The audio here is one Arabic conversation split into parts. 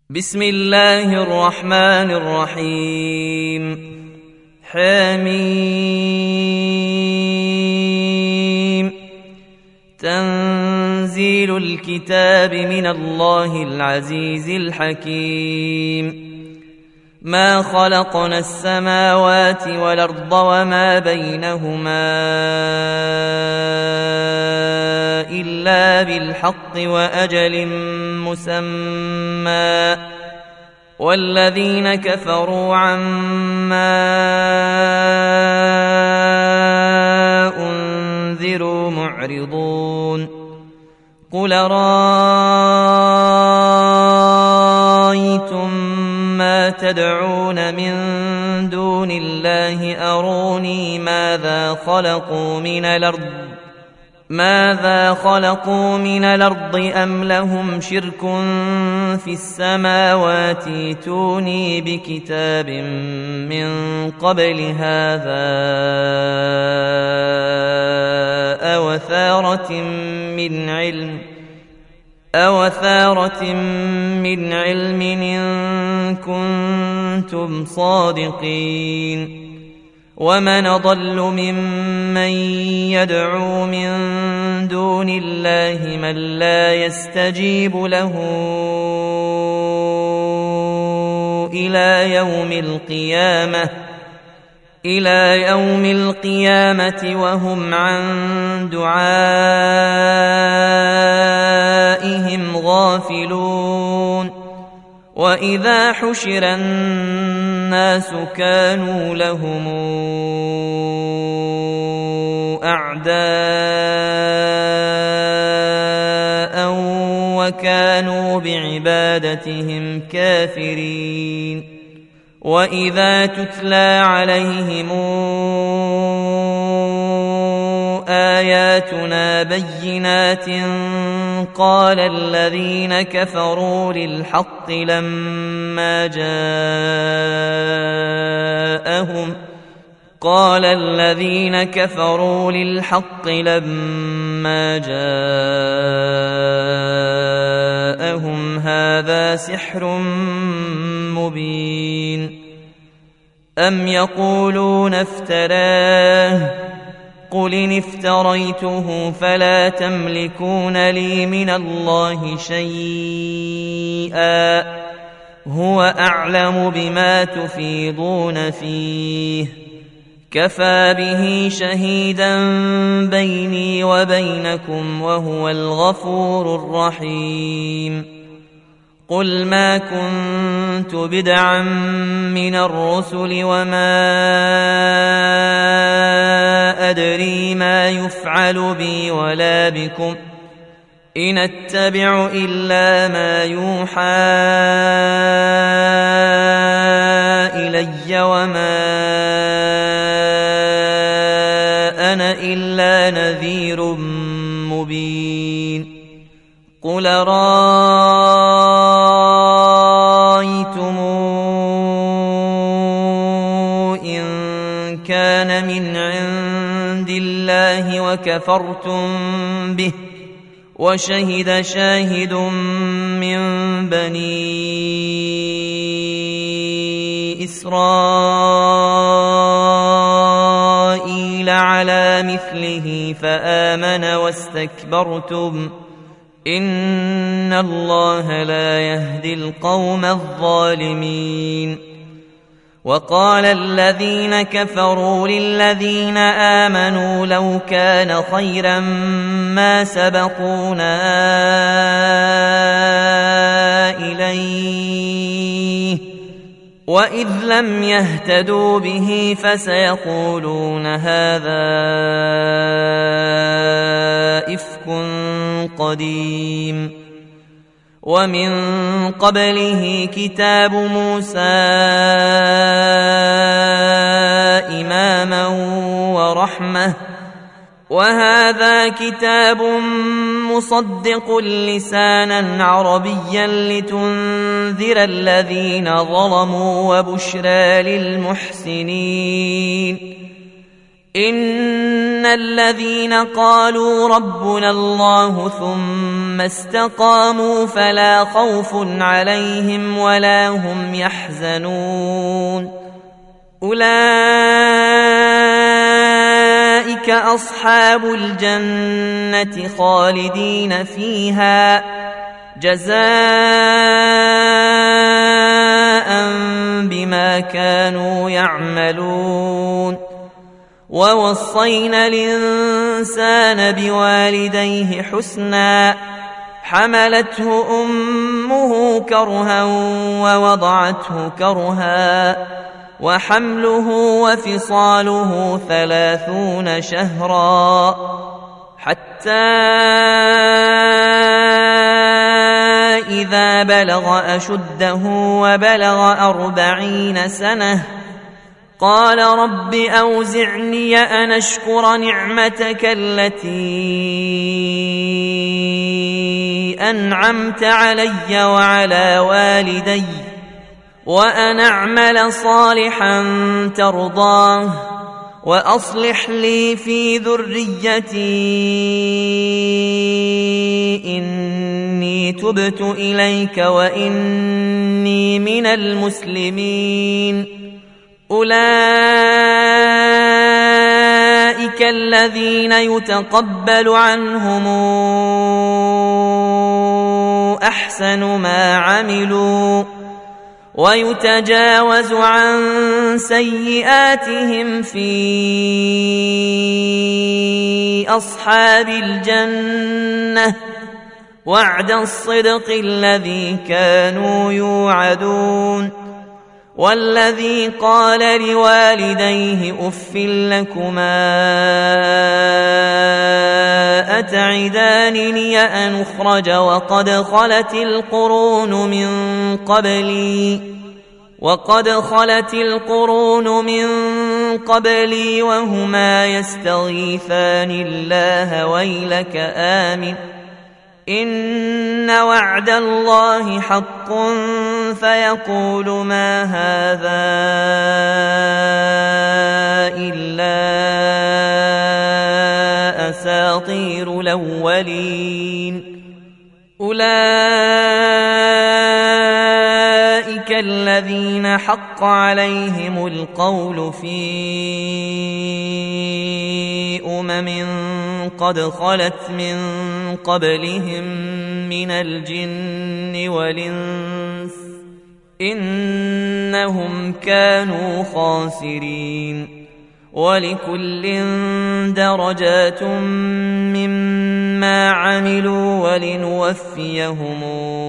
بسم الله الرحمن الرحيم حميم تنزيل الكتاب من الله العزيز الحكيم ما خلقنا السماوات والأرض وما بينهما إلا بالحق وأجل مسمى والذين كفروا عما أنذروا معرضون قل رأيتم ما تدعون من دون الله أروني ماذا خلقوا من الأرض أم لهم شرك في السماوات ائتوني بكتاب من قبل هذا أو أثارة من علم إن كنتم صادقين ومن أضل ممن يدعو من دون الله من لا يستجيب له إلى يوم القيامة وهم عن دعائهم غافلون وإذا حشر الناس كانوا لهم أعداء وكانوا بعبادتهم كافرين وإذا تتلى عليهم آياتنا بينات قال الذين كفروا للحق لما جاءهم هذا سحر مبين أم يقولون افتراه قل إن افتريته فلا تملكون لي من الله شيئا هو أعلم بما تفيضون فيه كفى به شهيدا بيني وبينكم وهو الغفور الرحيم قل ما كنت بدعا من الرسل وما أدري ما يفعل بي ولا بكم إن أتبع إلا ما يوحى إلي وما أنا إلا نذير مبين قل رأيتم إن كان من عند الله وكفرتم به وشهد شاهد من بني إسرائيل على مثله فآمن واستكبرتم إن الله لا يهدي القوم الظالمين وقال الذين كفروا للذين آمنوا لو كان خيرا ما سبقونا إليه وإذ لم يهتدوا به فسيقولون هذا إفك قديم ومن قبله كتاب موسى إماما ورحمة وهذا كتاب مصدق لسانا عربيا لتنذر الذين ظلموا وبشرى للمحسنين إن الذين قالوا ربنا الله ثم استقاموا فلا خوف عليهم ولا هم يحزنون أولئك أصحاب الجنة خالدين فيها جزاء بما كانوا يعملون ووصينا الإنسان بوالديه حسنا حملته أمه كرها ووضعته كرها وحمله وفصاله 30 شهرا حتى إذا بلغ أشده وبلغ 40 سنة قال رب أوزعني أن أشكر نعمتك التي أنعمت علي وعلى والدي وأن أعمل صالحا ترضاه وأصلح لي في ذريتي إني تبت إليك وإني من المسلمين أولئك الذين يتقبل عنهم أحسن ما عملوا ويتجاوز عن سيئاتهم في أصحاب الجنة وعد الصدق الذي كانوا يوعدون والذي قال لوالديه أف لكما أتعدانني أن أخرج وقد خلت القرون من قبلي وهما يستغيثان الله ويلك آمن إن وعد الله حق فيقول ما هذا إلا أساطير الأولين أولئك الذين حق عليهم القول في قد خلت من قبلهم من الجن والإنس إنهم كانوا خاسرين ولكل درجات مما عملوا ولنوفيهم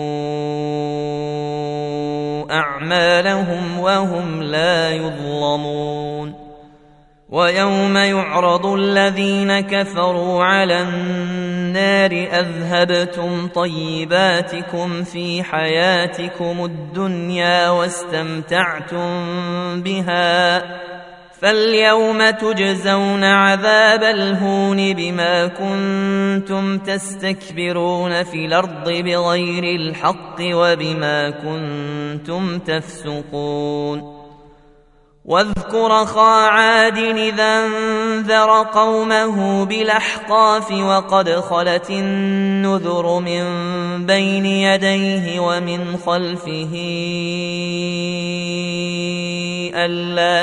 أعمالهم وهم لا يظلمون ويوم يعرض الذين كفروا على النار أذهبتم طيباتكم في حياتكم الدنيا واستمتعتم بها فاليوم تجزون عذاب الهون بما كنتم تستكبرون في الأرض بغير الحق وبما كنتم تفسقون واذكر أخا عاد إذا انذر قومه بالأحقاف وقد خلت النذر من بين يديه ومن خلفه ألا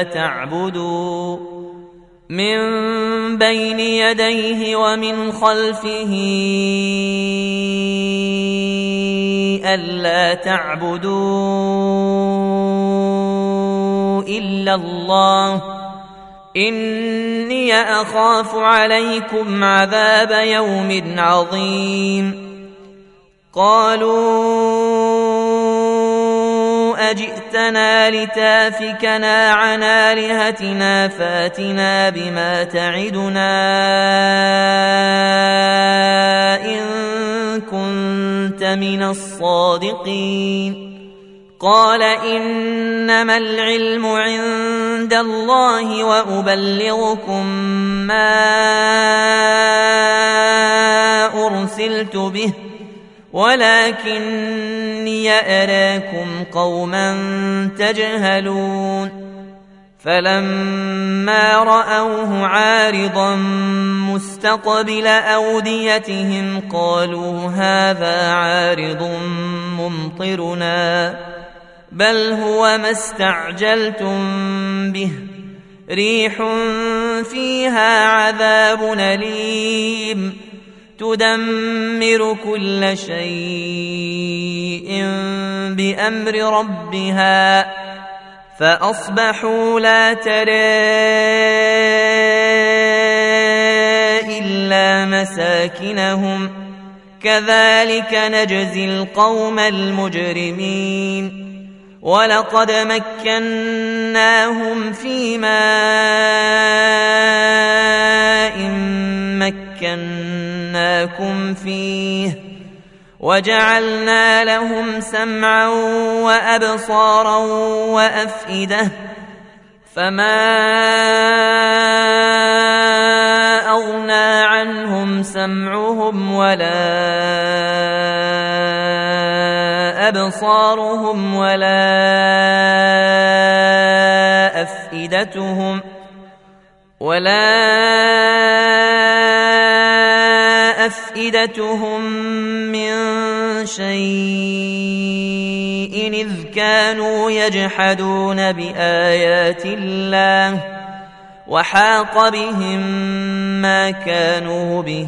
تعبدوا إلا الله إني أخاف عليكم عذاب يوم عظيم قالوا أجئتنا لتافكنا عن آلهتنا فاتنا بما تعدنا إن كنت من الصادقين قال إنما العلم عند الله وأبلغكم ما أرسلت به ولكني أراكم قوما تجهلون فلما رأوه عارضا مستقبل أوديتهم قالوا هذا عارض ممطرنا بل هو ما استعجلتم به ريح فيها عذاب أليم تدمر كل شيء بأمر ربها فأصبحوا لا ترى إلا مساكنهم كذلك نجزي القوم المجرمين ولقد مكناهم في ماء مكناكم فيه وجعلنا لهم سمعا وأبصارا وأفئدة فما أغنى عنهم سمعهم ولا أبصارهم ولا أفئدتهم من شيء إذ كانوا يجحدون بآيات الله وحاق بهم ما كانوا به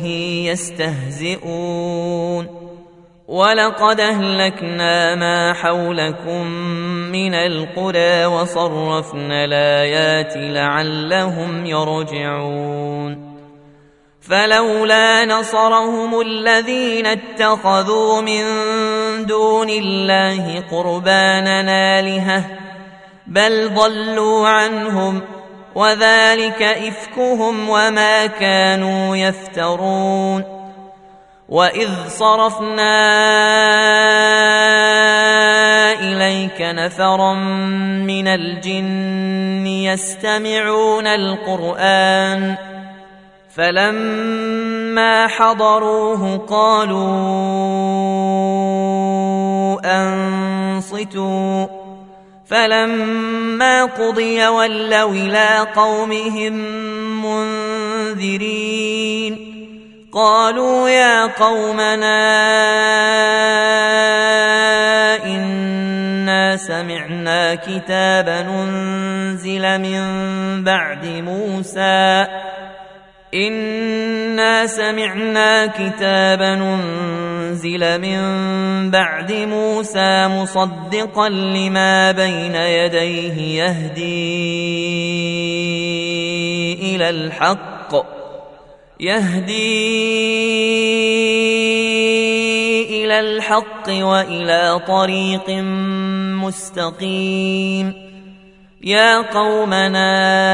يستهزئون ولقد أهلكنا ما حولكم من القرى وصرفنا الآيات لعلهم يرجعون فلولا نصرهم الذين اتخذوا من دون الله قربانا آلهة بل ضلوا عنهم وذلك إفكهم وما كانوا يفترون وإذ صرفنا إليك نفرا من الجن يستمعون القرآن فلما حضروه قالوا أنصتوا فلما قضي ولوا إلى قومهم منذرين قالوا يا قومنا إنا سمعنا كتابا أنزل من بعد موسى مصدقا لما بين يديه يهدي إلى الحق وإلى طريق مستقيم يا قومنا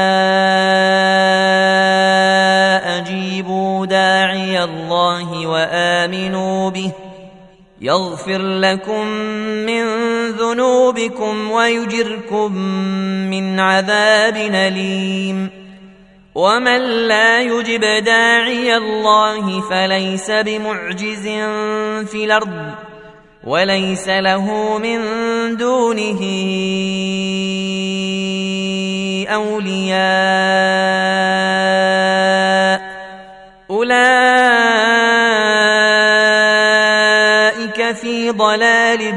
أجيبوا داعي الله وآمنوا به يغفر لكم من ذنوبكم ويجركم من عذاب أليم ومن لا يجب داعي الله فليس بمعجز في الأرض وليس له من دونه أولياء أولئك في ضلال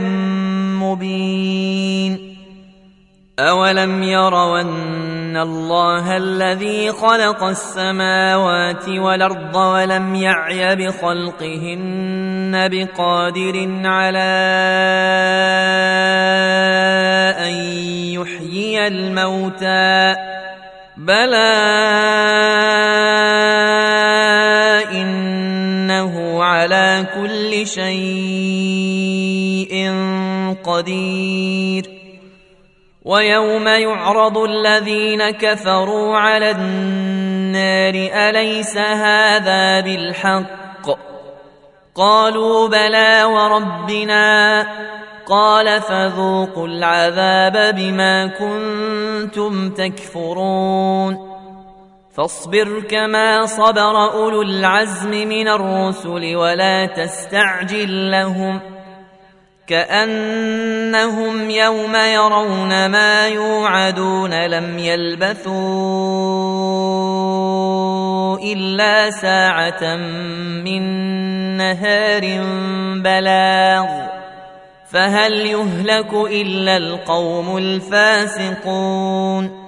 مبين أولم يروا أن الله الذي خلق السماوات والأرض ولم يعي بخلقهن بقادر على أن يحيي الموتى بلى إنه على كل شيء قدير ويوم يعرض الذين كفروا على النار أليس هذا بالحق قالوا بلى وربنا قال فذوقوا العذاب بما كنتم تكفرون فاصبر كما صبر أولو العزم من الرسل ولا تستعجل لهم كأنهم يوم يرون ما يوعدون لم يلبثوا إلا ساعة من نهار بلاغ فهل يهلك إلا القوم الفاسقون